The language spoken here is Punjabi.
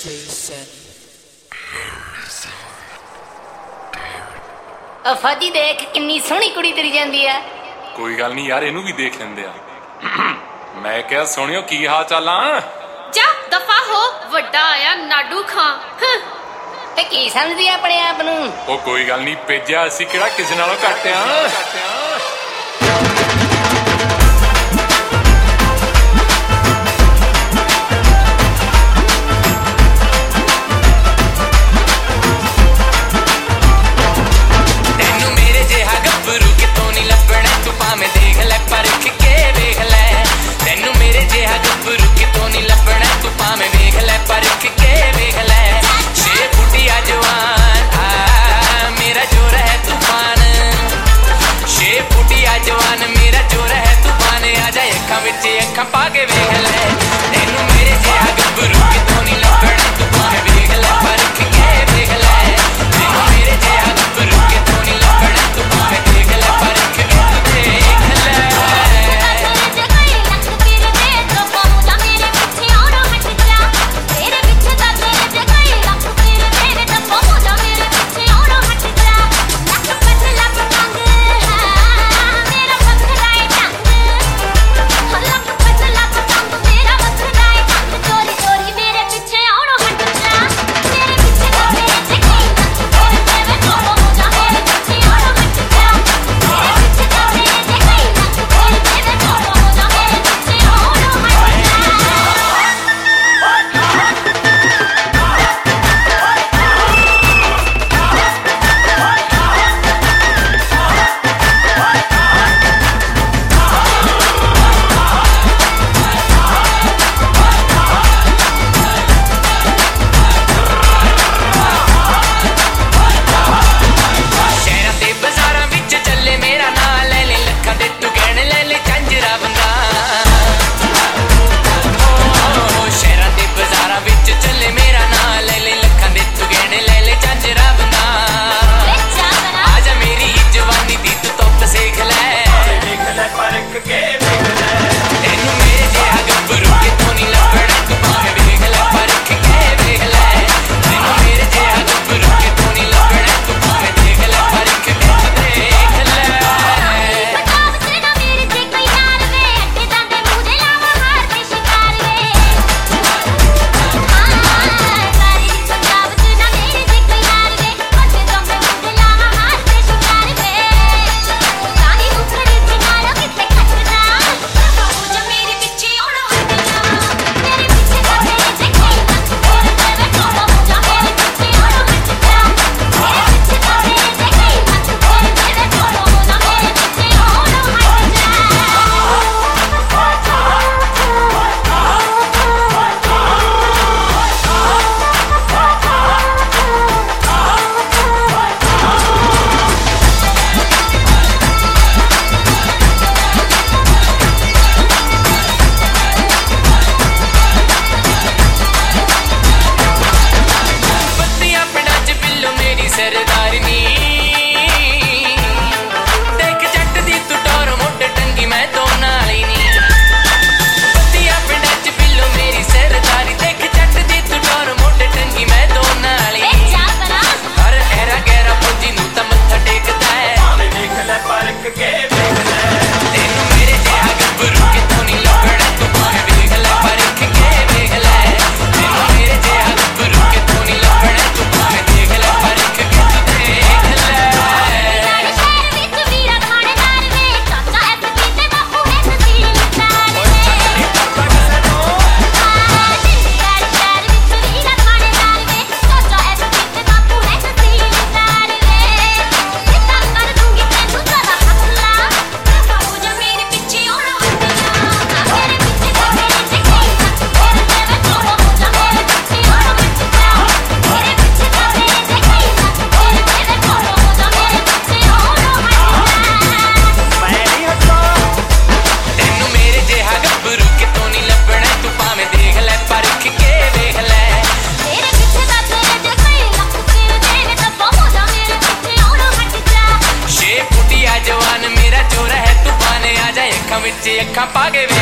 ਫੌਜੀ ਦੇਖ ਕਿੰਨੀ ਸੋਹਣੀ ਕੁੜੀ ਤੇਰੀ ਜਾਂਦੀ ਆ। ਕੋਈ ਗੱਲ ਨਹੀਂ ਯਾਰ, ਇਹਨੂੰ ਵੀ ਦੇਖ ਲੈਂਦੇ ਆ। ਮੈਂ ਕਿਹਾ ਸੋਹਣਿਓ ਕੀ ਹਾਲ ਚਾਲਾਂ? ਜਾ ਦਫਾ ਹੋ, ਵੱਡਾ ਆਇਆ ਨਾਡੂ ਖਾਂ। ਤੇ ਕੀ ਸਮਝਦੀ ਆਪਣੇ ਆਪ ਨੂੰ? ਉਹ ਕੋਈ ਗੱਲ ਨਹੀਂ ਭੇਜਿਆ, ਅਸੀਂ ਕਿਹੜਾ ਕਿਸੇ ਨਾਲੋਂ ਘੱਟ ਆ। ਅੱਖਾਂ ਪਾ ਕੇ ਵੇਖ ਲੈ, ਤੈਨੂੰ ਮੇਰੇ ਜਿਹਾ ਗੱਭਰੂ ਕਿਤੋਂ ਨਹੀਂ ਲੱਭਣਾ, ਤੂੰ ਭਾਵੇਂ ਵੇਖ ਲੈ ਪਰਖ ਕੇ ਵੇਖ ਲੈ, ਤੈਨੂੰ ਮੇਰੇ ਜਿਹਾ ਗੱਭਰੂ ਕਿਤੋਂ ਨਹੀਂ ਲੱਭਣਾ, ਤੂੰ ਭਾਵੇਂ ਵੇਖ ਲੈ ਪਰਖ ਕੇ ਵੇਖ ਲੈ। ਅੱਖਾਂ ਪਾ ਕੇ